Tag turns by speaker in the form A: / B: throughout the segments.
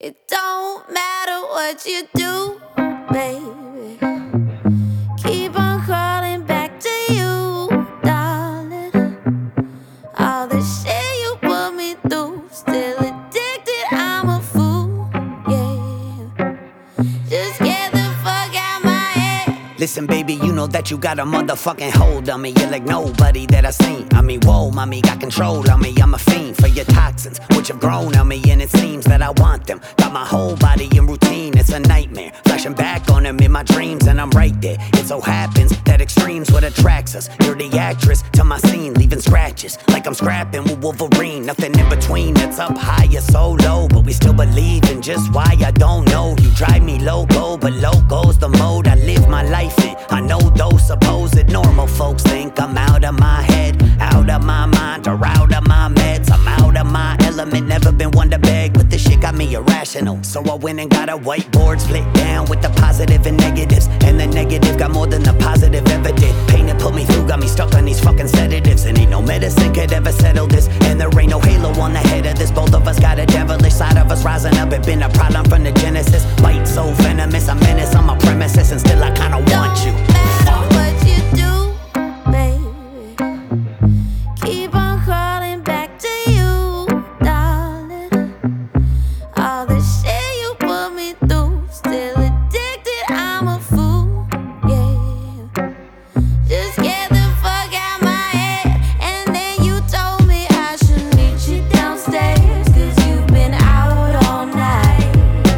A: It don't matter what you do, baby. Keep on crawling back to you, darling. All the shit you put me through, still addicted, I'm a fool, yeah. Just get the fuck out my head.
B: Listen, baby, you know that you got a motherfucking hold on me. You're like nobody that I seen. I mean, whoa, mommy, got control on me. I'm a fiend for your toxins, which have grown on me, and it seems that I want them. Got my whole body in routine, it's a nightmare. Flashing back on them in my dreams, and I'm right there. It so happens that extreme's what attracts us. You're the actress to my scene, leaving scratches like I'm scrapping with Wolverine. Nothing in between, that's up high or so low, but we still believe in just why I don't know. You drive me loco, but loco's the mode I live my life in. I know those supposed normal folks think I'm out of my head, out of my mind, or out of my meds. I'm out of my element, never been one to beg, but this shit got me irrational. So I went and got a whiteboard, split down with the positive and negatives, and the negative got more than the positive ever did. Pain that put me through got me stuck on these fucking sedatives, and ain't no medicine could ever settle this, and there ain't no halo on the head of this. Both of us got a devilish side of us rising up. It been a problem from the genesis. Bite so venomous, I menace on my premises, and still I kinda want you.
A: Don't matter what you do, baby. Keep on crawling back to you, darling. All the shit you put me through, still addicted, I'm a fool, yeah. Just get the fuck out my head. And then you told me I should meet you downstairs, 'cause you've been out all night.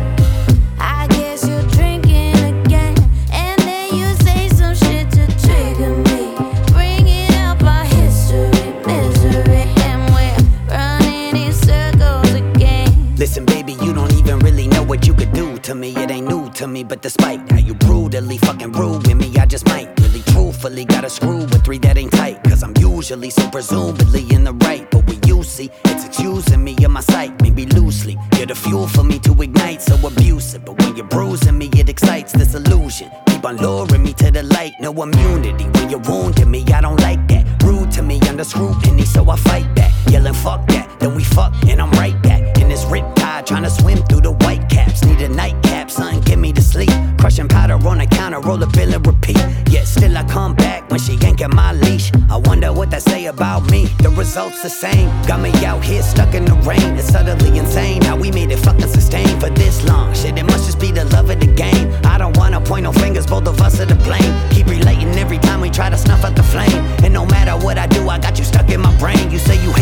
A: I guess you're drinking again, and then you say some shit to trigger me, bringing up our history, misery, and we're running in circles again.
B: Listen, baby, you don't even really know what you could do to me. It ain't new to me, but despite how you brutally fucking ruin me, I just might really truthfully gotta screw with three that ain't tight, 'cause I'm usually so presumably in the right. But what you see, it's accusing me of my sight, maybe loosely. You're the fuel for me to ignite, so abusive. But when you're bruising me, it excites this illusion. Keep on luring me to the light, no immunity. When you're wounding me, I don't like that. Rude to me, under scrutiny, so I fight back. Yelling fuck that, then we fuck, and I'm right back in this rip tide, trying to swim through the white caps. Need a nightcap, son, get me to sleep. Crushing powder on the counter, roll a bill and repeat. Yet still I come back when she yanking my leash. I wonder what that say about me. The results the same, got me out here stuck in the rain. It's utterly insane how we made it fucking sustain for this long. Shit, it must just be the love of the game. I don't wanna point no fingers, both of us are to blame. Keep relating every time we try to snuff out the flame, and no matter what I do, I got you stuck in my brain. You say you